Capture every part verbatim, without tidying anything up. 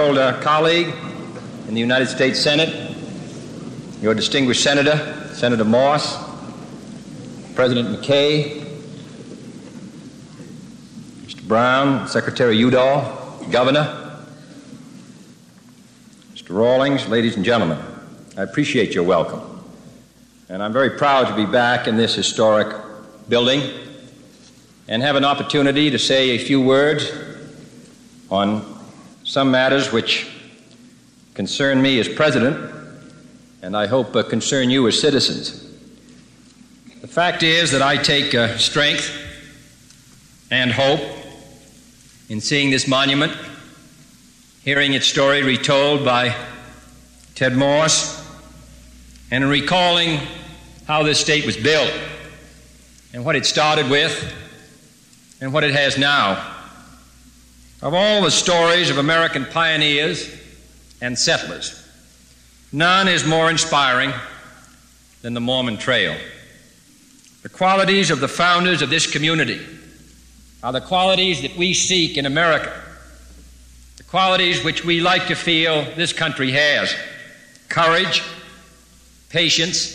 old uh, colleague in the United States Senate, your distinguished Senator, Senator Moss, President McKay, Mister Brown, Secretary Udall, Governor, Mister Rawlings, ladies and gentlemen, I appreciate your welcome. And I'm very proud to be back in this historic building and have an opportunity to say a few words on some matters which concern me as president, and I hope uh, concern you as citizens. The fact is that I take uh, strength and hope in seeing this monument, hearing its story retold by Ted Morse, and in recalling how this state was built and what it started with and what it has now. Of all the stories of American pioneers and settlers, none is more inspiring than the Mormon Trail. The qualities of the founders of this community are the qualities that we seek in America, the qualities which we like to feel this country has: courage, patience,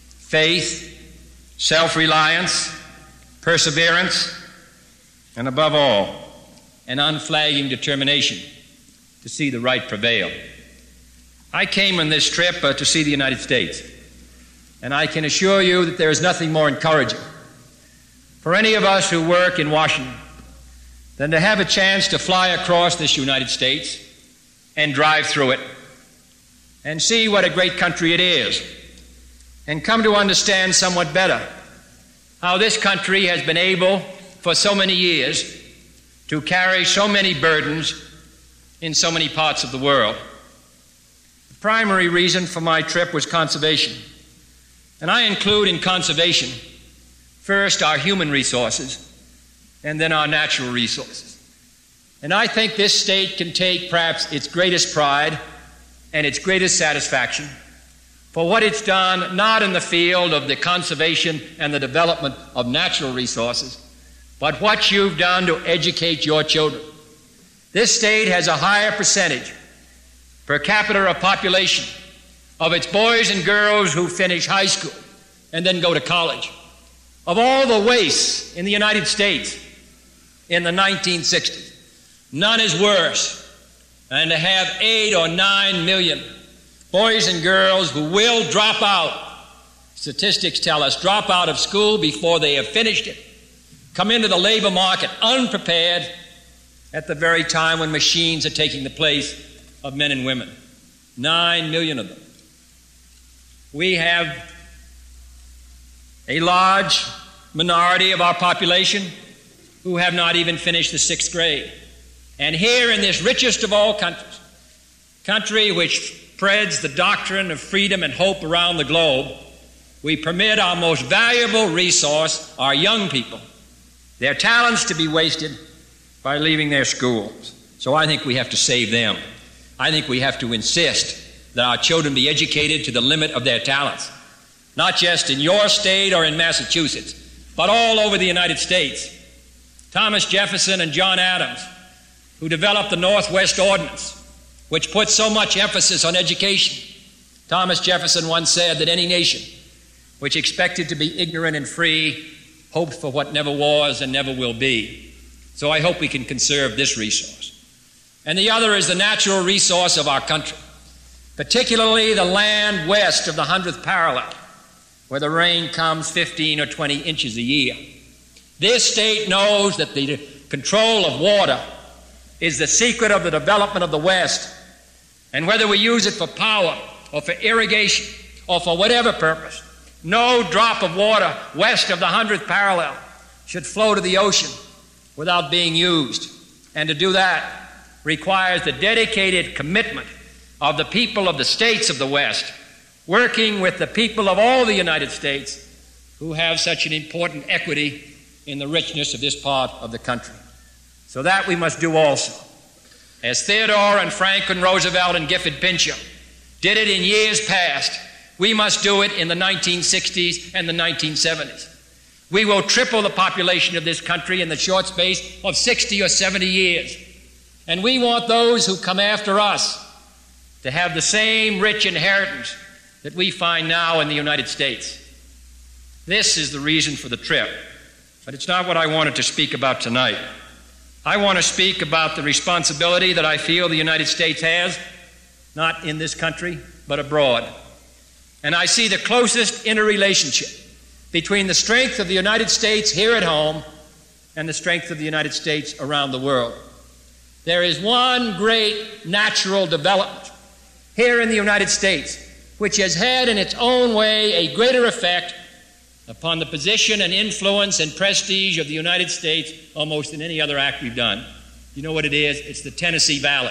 faith, self-reliance, perseverance, and above all, an unflagging determination to see the right prevail. I came on this trip uh, to see the United States, and I can assure you that there is nothing more encouraging for any of us who work in Washington than to have a chance to fly across this United States and drive through it and see what a great country it is, and come to understand somewhat better how this country has been able for so many years to carry so many burdens in so many parts of the world. The primary reason for my trip was conservation. And I include in conservation first our human resources and then our natural resources. And I think this state can take perhaps its greatest pride and its greatest satisfaction for what it's done, not in the field of the conservation and the development of natural resources, but what you've done to educate your children. This state has a higher percentage per capita of population of its boys and girls who finish high school and then go to college. Of all the wastes in the United States in the nineteen sixties, none is worse than to have eight or nine million boys and girls who will drop out. Statistics tell us drop out of school before they have finished it, come into the labor market unprepared at the very time when machines are taking the place of men and women. Nine million of them. We have a large minority of our population who have not even finished the sixth grade. And here in this richest of all countries, country which spreads the doctrine of freedom and hope around the globe, we permit our most valuable resource, our young people, their talents to be wasted by leaving their schools. So I think we have to save them. I think we have to insist that our children be educated to the limit of their talents, not just in your state or in Massachusetts, but all over the United States. Thomas Jefferson and John Adams, who developed the Northwest Ordinance, which put so much emphasis on education. Thomas Jefferson once said that any nation which expected to be ignorant and free hoped for what never was and never will be. So I hope we can conserve this resource. And the other is the natural resource of our country, particularly the land west of the hundredth parallel, where the rain comes fifteen or twenty inches a year. This state knows that the control of water is the secret of the development of the West, and whether we use it for power or for irrigation or for whatever purpose, no drop of water west of the hundredth parallel should flow to the ocean without being used. And to do that requires the dedicated commitment of the people of the states of the West, working with the people of all the United States who have such an important equity in the richness of this part of the country. So that we must do also. As Theodore and Franklin Roosevelt and Gifford Pinchot did it in years past, we must do it in the nineteen sixties and the nineteen seventies. We will triple the population of this country in the short space of sixty or seventy years. And we want those who come after us to have the same rich inheritance that we find now in the United States. This is the reason for the trip, but it's not what I wanted to speak about tonight. I want to speak about the responsibility that I feel the United States has, not in this country, but abroad. And I see the closest interrelationship between the strength of the United States here at home and the strength of the United States around the world. There is one great natural development here in the United States which has had in its own way a greater effect upon the position and influence and prestige of the United States almost than any other act we've done. You know what it is? It's the Tennessee Valley.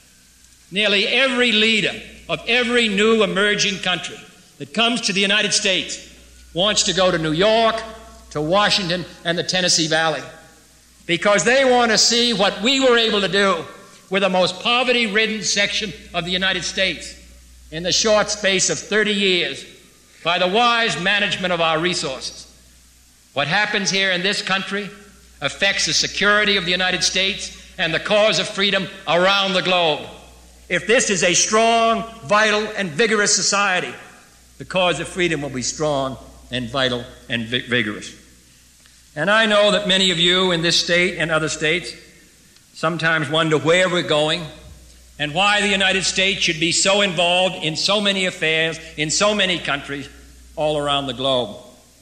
Nearly every leader of every new emerging country that comes to the United States wants to go to New York, to Washington, and the Tennessee Valley, because they want to see what we were able to do with the most poverty-ridden section of the United States in the short space of thirty years by the wise management of our resources. What happens here in this country affects the security of the United States and the cause of freedom around the globe. If this is a strong, vital, and vigorous society, the cause of freedom will be strong and vital and vi- vigorous. And I know that many of you in this state and other states sometimes wonder where we're going and why the United States should be so involved in so many affairs in so many countries all around the globe.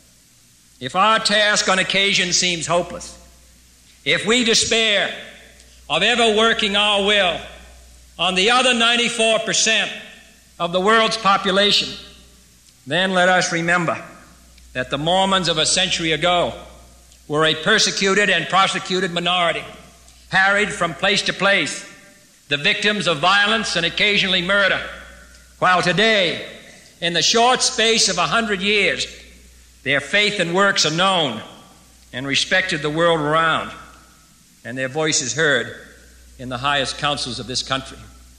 If our task on occasion seems hopeless, if we despair of ever working our will on the other ninety-four percent of the world's population, then let us remember that the Mormons of a century ago were a persecuted and prosecuted minority, harried from place to place, the victims of violence and occasionally murder, while today, in the short space of a hundred years, their faith and works are known and respected the world around, and their voices heard in the highest councils of this country.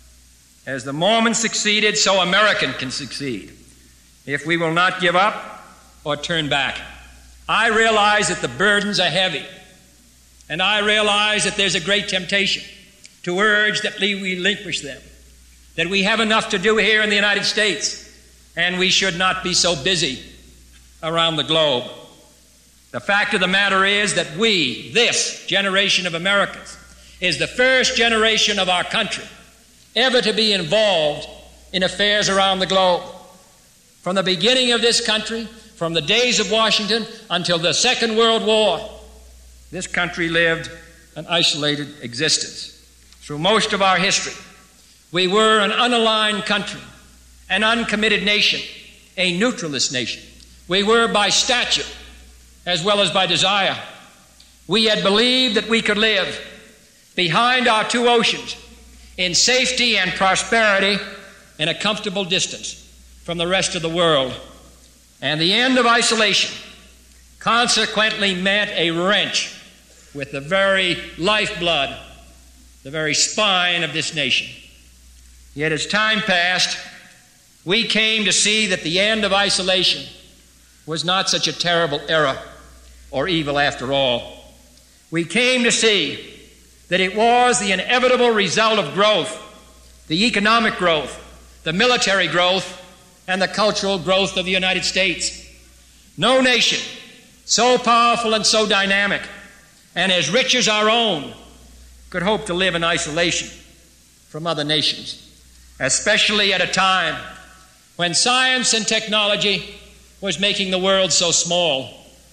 As the Mormons succeeded, so American can succeed if we will not give up or turn back. I realize that the burdens are heavy, and I realize that there's a great temptation to urge that we relinquish them, that we have enough to do here in the United States, and we should not be so busy around the globe. The fact of the matter is that we, this generation of Americans, is the first generation of our country ever to be involved in affairs around the globe. From the beginning of this country, from the days of Washington until the Second World War, this country lived an isolated existence. Through most of our history, we were an unaligned country, an uncommitted nation, a neutralist nation. We were by statute as well as by desire. We had believed that we could live behind our two oceans in safety and prosperity in a comfortable distance from the rest of the world. And the end of isolation consequently meant a wrench with the very lifeblood, the very spine of this nation. Yet as time passed, we came to see that the end of isolation was not such a terrible error or evil after all. We came to see that it was the inevitable result of growth, the economic growth, the military growth, and the cultural growth of the United States. No nation so powerful and so dynamic and as rich as our own could hope to live in isolation from other nations, especially at a time when science and technology was making the world so small.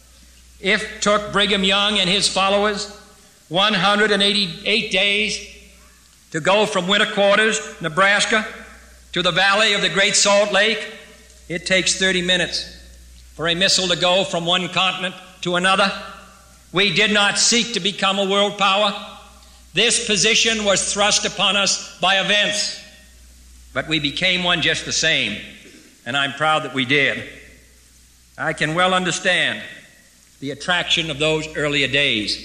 It took Brigham Young and his followers one hundred eighty-eight days to go from winter quarters, Nebraska, to the valley of the Great Salt Lake. It takes thirty minutes for a missile to go from one continent to another. We did not seek to become a world power. This position was thrust upon us by events, but we became one just the same, and I'm proud that we did. I can well understand the attraction of those earlier days.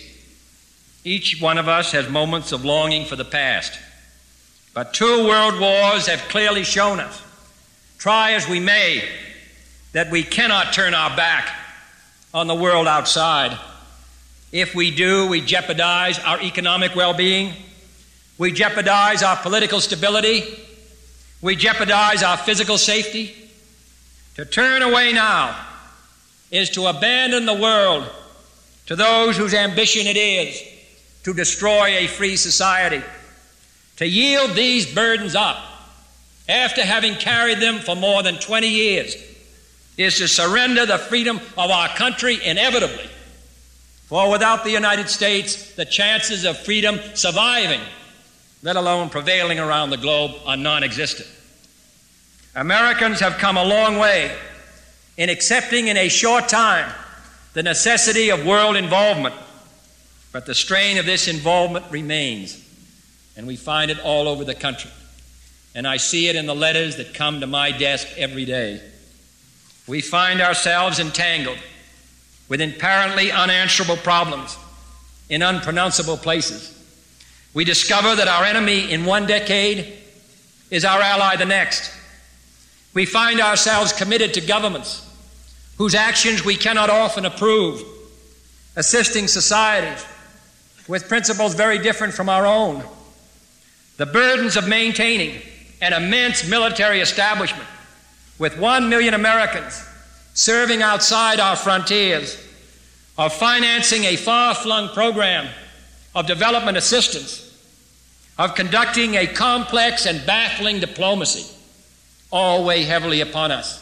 Each one of us has moments of longing for the past, but two world wars have clearly shown us, try as we may, that we cannot turn our back on the world outside. If we do, we jeopardize our economic well-being, We jeopardize our political stability. We jeopardize our physical safety. To turn away now is to abandon the world to those whose ambition it is to destroy a free society. To yield these burdens up after having carried them for more than twenty years is to surrender the freedom of our country inevitably. For without the United States, the chances of freedom surviving, let alone prevailing around the globe, are non-existent. Americans have come a long way in accepting in a short time the necessity of world involvement, but the strain of this involvement remains, and we find it all over the country. And I see it in the letters that come to my desk every day. We find ourselves entangled with apparently unanswerable problems in unpronounceable places. We discover that our enemy in one decade is our ally the next. We find ourselves committed to governments whose actions we cannot often approve, assisting societies with principles very different from our own. The burdens of maintaining an immense military establishment with one million Americans serving outside our frontiers, of financing a far-flung program of development assistance, of conducting a complex and baffling diplomacy, all weigh heavily upon us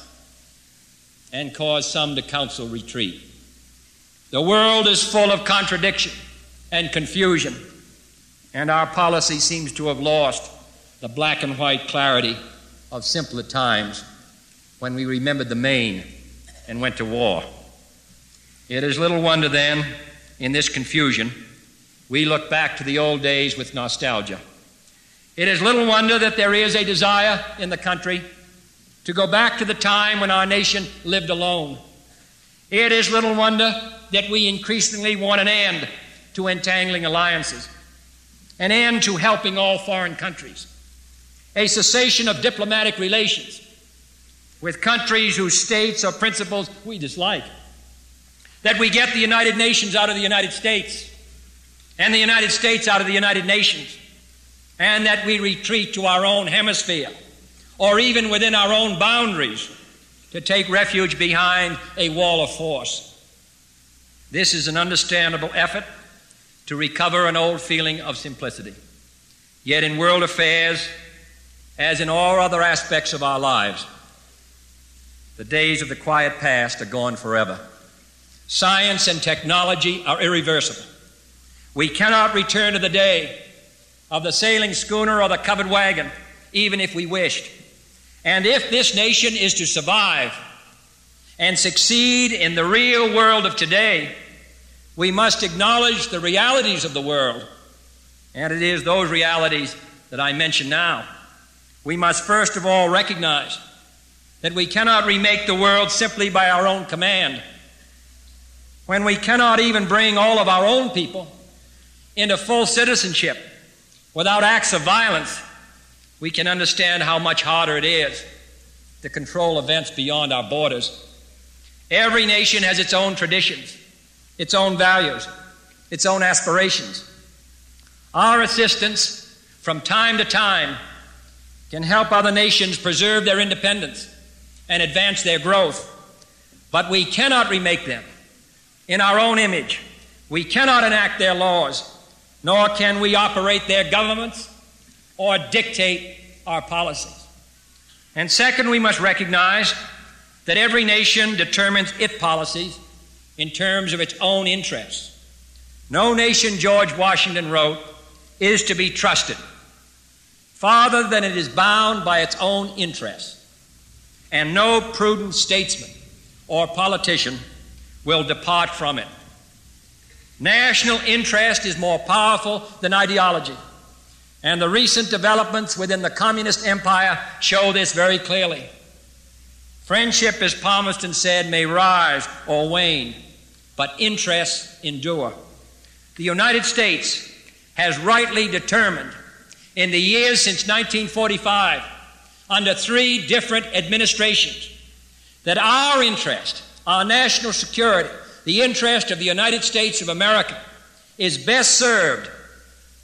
and cause some to counsel retreat. The world is full of contradiction and confusion, and our policy seems to have lost the black and white clarity of simpler times when we remembered the Maine and went to war. It is little wonder then, in this confusion, we look back to the old days with nostalgia. It is little wonder that there is a desire in the country to go back to the time when our nation lived alone. It is little wonder that we increasingly want an end to entangling alliances, an end to helping all foreign countries, a cessation of diplomatic relations with countries whose states or principles we dislike, that we get the United Nations out of the United States and the United States out of the United Nations, and that we retreat to our own hemisphere or even within our own boundaries to take refuge behind a wall of force. This is an understandable effort to recover an old feeling of simplicity. Yet in world affairs, as in all other aspects of our lives, the days of the quiet past are gone forever. Science and technology are irreversible. We cannot return to the day of the sailing schooner or the covered wagon, even if we wished. And if this nation is to survive and succeed in the real world of today, we must acknowledge the realities of the world. And it is those realities that I mention now. We must first of all recognize that we cannot remake the world simply by our own command. When we cannot even bring all of our own people into full citizenship without acts of violence, we can understand how much harder it is to control events beyond our borders. Every nation has its own traditions, its own values, its own aspirations. Our assistance from time to time can help other nations preserve their independence and advance their growth, but we cannot remake them in our own image. We cannot enact their laws, nor can we operate their governments or dictate our policies. And second, we must recognize that every nation determines its policies in terms of its own interests. No nation, George Washington wrote, is to be trusted farther than it is bound by its own interests, and no prudent statesman or politician will depart from it. National interest is more powerful than ideology, and the recent developments within the communist empire show this very clearly. Friendship, as Palmerston said, may rise or wane, but interests endure. The United States has rightly determined in the years since nineteen forty-five, under three different administrations, that our interest, our national security, the interest of the United States of America, is best served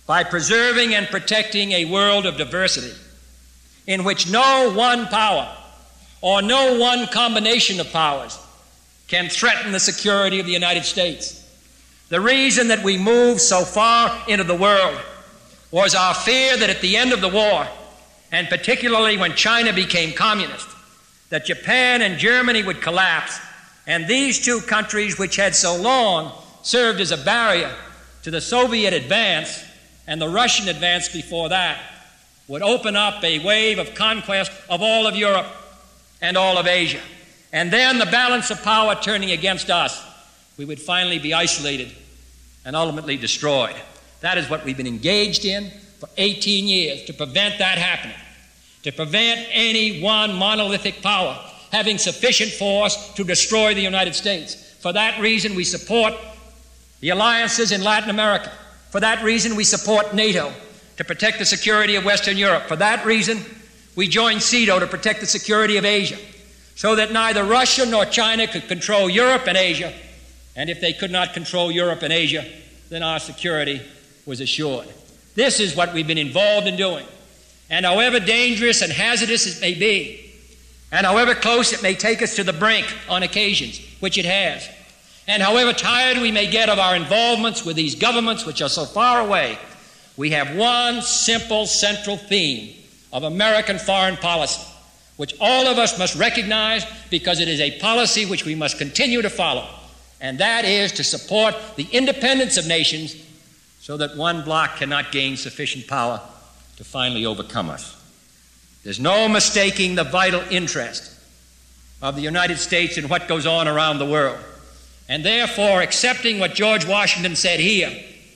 by preserving and protecting a world of diversity in which no one power or no one combination of powers can threaten the security of the United States. The reason that we moved so far into the world was our fear that at the end of the war, and particularly when China became communist, that Japan and Germany would collapse, and these two countries, which had so long served as a barrier to the Soviet advance and the Russian advance before that, would open up a wave of conquest of all of Europe and all of Asia. And then the balance of power turning against us, we would finally be isolated and ultimately destroyed. That is what we've been engaged in for eighteen years, to prevent that happening, to prevent any one monolithic power having sufficient force to destroy the United States. For that reason, we support the alliances in Latin America. For that reason, we support NATO to protect the security of Western Europe. For that reason, we joined CETO to protect the security of Asia, so that neither Russia nor China could control Europe and Asia. And if they could not control Europe and Asia, then our security was assured. This is what we've been involved in doing. And however dangerous and hazardous it may be, and however close it may take us to the brink on occasions, which it has, and however tired we may get of our involvements with these governments which are so far away, we have one simple central theme of American foreign policy, which all of us must recognize because it is a policy which we must continue to follow, and that is to support the independence of nations so that one bloc cannot gain sufficient power to finally overcome us. There's no mistaking the vital interest of the United States in what goes on around the world. And therefore, accepting what George Washington said here,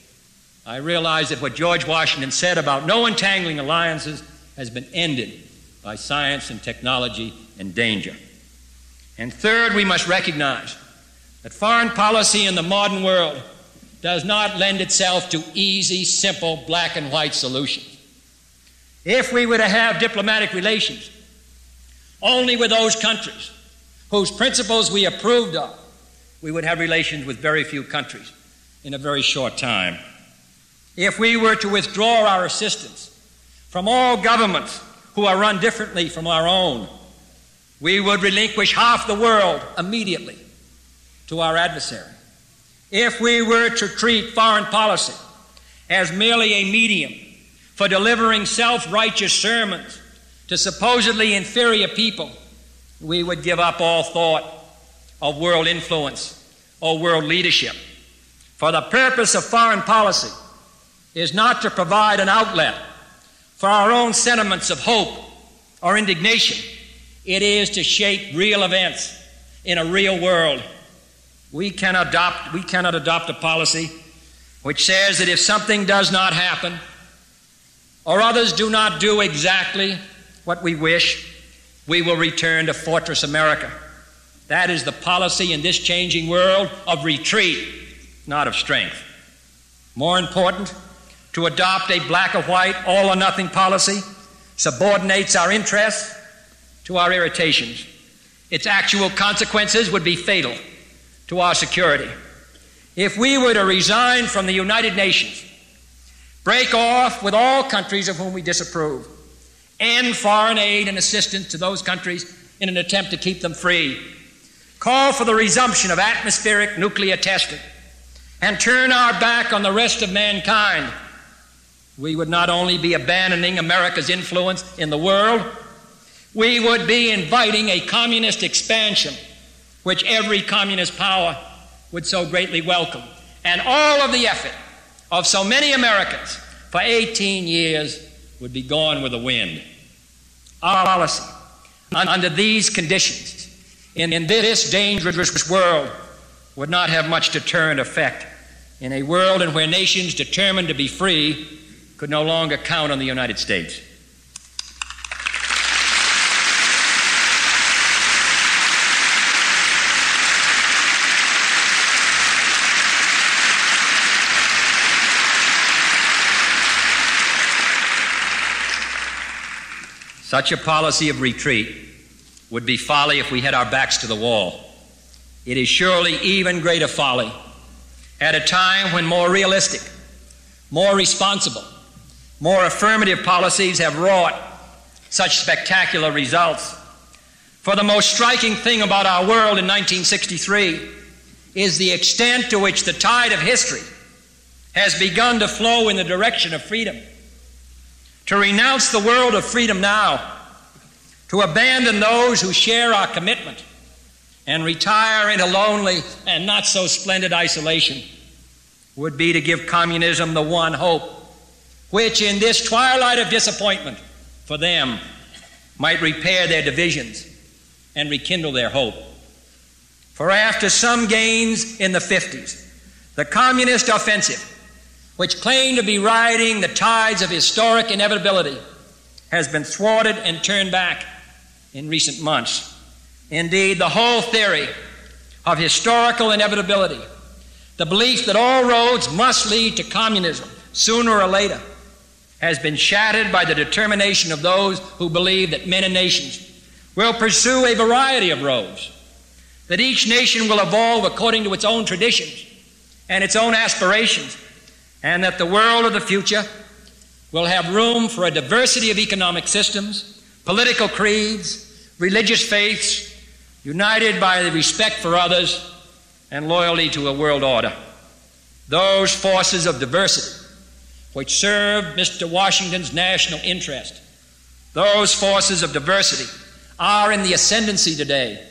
I realize that what George Washington said about no entangling alliances has been ended by science and technology and danger. And third, we must recognize that foreign policy in the modern world does not lend itself to easy, simple, black and white solutions. If we were to have diplomatic relations only with those countries whose principles we approved of, we would have relations with very few countries in a very short time. If we were to withdraw our assistance from all governments who are run differently from our own, we would relinquish half the world immediately to our adversary. If we were to treat foreign policy as merely a medium for delivering self-righteous sermons to supposedly inferior people, we would give up all thought of world influence or world leadership. For the purpose of foreign policy is not to provide an outlet for our own sentiments of hope or indignation. It is to shape real events in a real world. We can adopt, we cannot adopt a policy which says that if something does not happen or others do not do exactly what we wish, we will return to Fortress America. That is the policy in this changing world of retreat, not of strength. More important, to adopt a black or white, all or nothing policy subordinates our interests to our irritations. Its actual consequences would be fatal to our security. If we were to resign from the United Nations, break off with all countries of whom we disapprove, end foreign aid and assistance to those countries in an attempt to keep them free, call for the resumption of atmospheric nuclear testing, and turn our back on the rest of mankind, we would not only be abandoning America's influence in the world, we would be inviting a communist expansion which every communist power would so greatly welcome. And all of the effort of so many Americans for eighteen years would be gone with the wind. Our policy under these conditions in, in this dangerous world would not have much deterrent effect in a world in where nations determined to be free could no longer count on the United States. Such a policy of retreat would be folly if we had our backs to the wall. It is surely even greater folly at a time when more realistic, more responsible, more affirmative policies have wrought such spectacular results. For the most striking thing about our world in nineteen sixty-three is the extent to which the tide of history has begun to flow in the direction of freedom. To renounce the world of freedom now, to abandon those who share our commitment, and retire into lonely and not so splendid isolation would be to give communism the one hope, which in this twilight of disappointment for them might repair their divisions and rekindle their hope. For after some gains in the fifties, the communist offensive, which claimed to be riding the tides of historic inevitability, has been thwarted and turned back in recent months. Indeed, the whole theory of historical inevitability, the belief that all roads must lead to communism sooner or later, has been shattered by the determination of those who believe that men and nations will pursue a variety of roads, that each nation will evolve according to its own traditions and its own aspirations, and that the world of the future will have room for a diversity of economic systems, political creeds, religious faiths, united by the respect for others and loyalty to a world order. Those forces of diversity which serve Mister Washington's national interest, those forces of diversity are in the ascendancy today,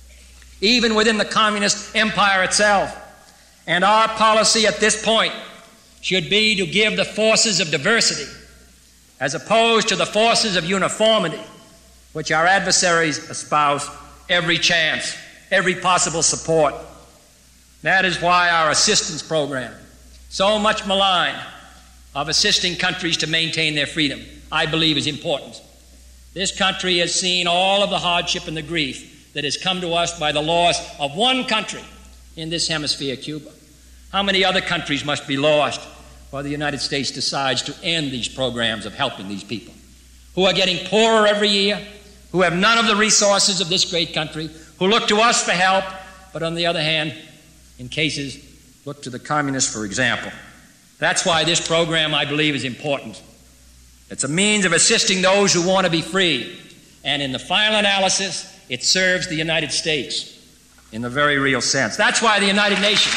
even within the communist empire itself. And our policy at this point should be to give the forces of diversity, as opposed to the forces of uniformity, which our adversaries espouse, every chance, every possible support. That is why our assistance program, so much maligned, of assisting countries to maintain their freedom, I believe is important. This country has seen all of the hardship and the grief that has come to us by the loss of one country in this hemisphere, Cuba. How many other countries must be lost while the United States decides to end these programs of helping these people who are getting poorer every year, who have none of the resources of this great country, who look to us for help, but on the other hand, in cases, look to the communists for example. That's why this program, I believe, is important. It's a means of assisting those who want to be free, and in the final analysis, it serves the United States in the very real sense. That's why the United Nations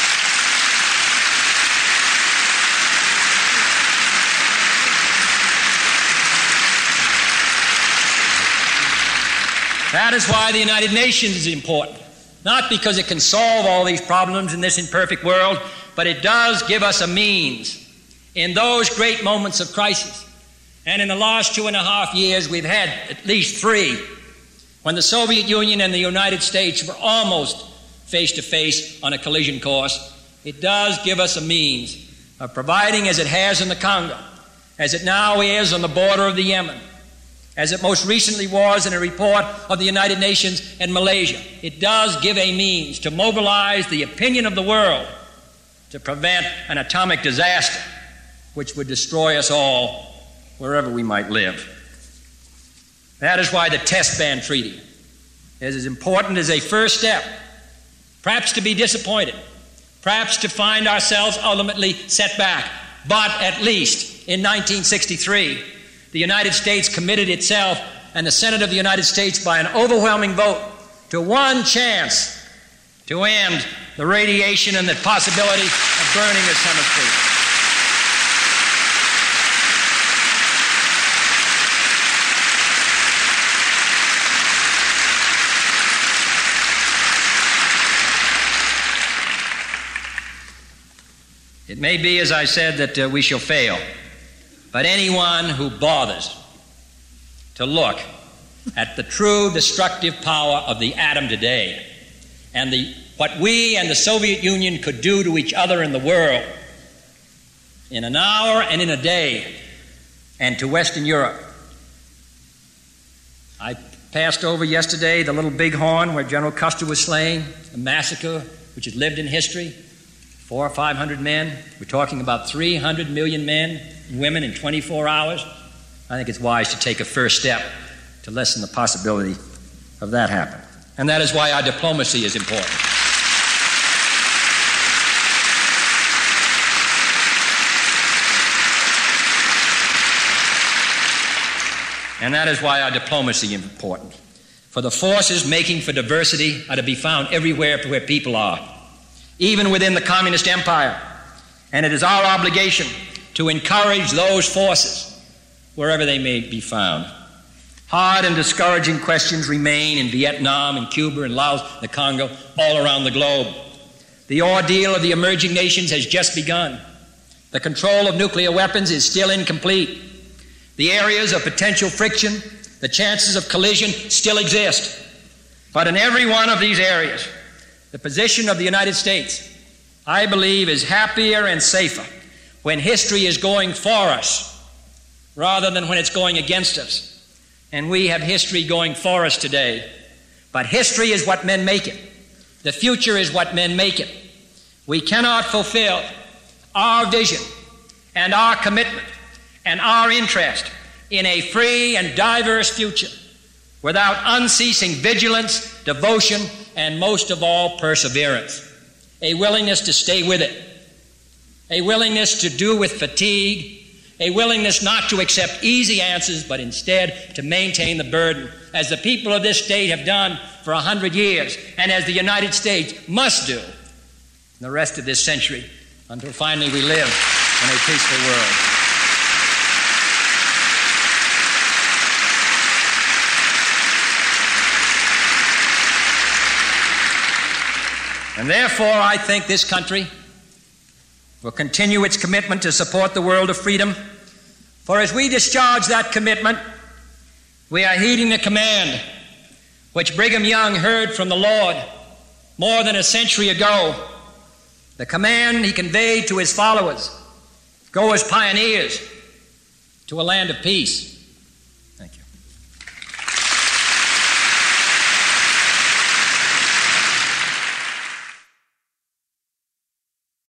That is why the United Nations is important. Not because it can solve all these problems in this imperfect world, but it does give us a means in those great moments of crisis. And in the last two and a half years, we've had at least three, when the Soviet Union and the United States were almost face to face on a collision course. It does give us a means of providing, as it has in the Congo, as it now is on the border of the Yemen, as it most recently was in a report of the United Nations in Malaysia. It does give a means to mobilize the opinion of the world to prevent an atomic disaster which would destroy us all wherever we might live. That is why the Test Ban Treaty is as important as a first step, perhaps to be disappointed, perhaps to find ourselves ultimately set back, but at least in nineteen sixty-three, the United States committed itself and the Senate of the United States by an overwhelming vote to one chance to end the radiation and the possibility of burning this hemisphere. It may be, as I said, that uh, we shall fail. But anyone who bothers to look at the true destructive power of the atom today and the, what we and the Soviet Union could do to each other in the world in an hour and in a day, and to Western Europe. I passed over yesterday the little Bighorn where General Custer was slain, a massacre which has lived in history. Four or five hundred men. We're talking about three hundred million men and women in twenty-four hours. I think it's wise to take a first step to lessen the possibility of that happening. And that is why our diplomacy is important. And that is why our diplomacy is important. For the forces making for diversity are to be found everywhere where people are, even within the communist empire. And it is our obligation to encourage those forces wherever they may be found. Hard and discouraging questions remain in Vietnam, in Cuba, in Laos, the Congo, all around the globe. The ordeal of the emerging nations has just begun. The control of nuclear weapons is still incomplete. The areas of potential friction, the chances of collision still exist. But in every one of these areas, the position of the United States, I believe, is happier and safer when history is going for us rather than when it's going against us. And we have history going for us today. But history is what men make it. The future is what men make it. We cannot fulfill our vision and our commitment and our interest in a free and diverse future without unceasing vigilance, devotion, and most of all, perseverance. A willingness to stay with it. A willingness to do with fatigue. A willingness not to accept easy answers, but instead to maintain the burden, as the people of this state have done for a hundred years, and as the United States must do in the rest of this century, until finally we live in a peaceful world. And therefore, I think this country will continue its commitment to support the world of freedom. For as we discharge that commitment, we are heeding the command which Brigham Young heard from the Lord more than a century ago. The command he conveyed to his followers: go as pioneers to a land of peace.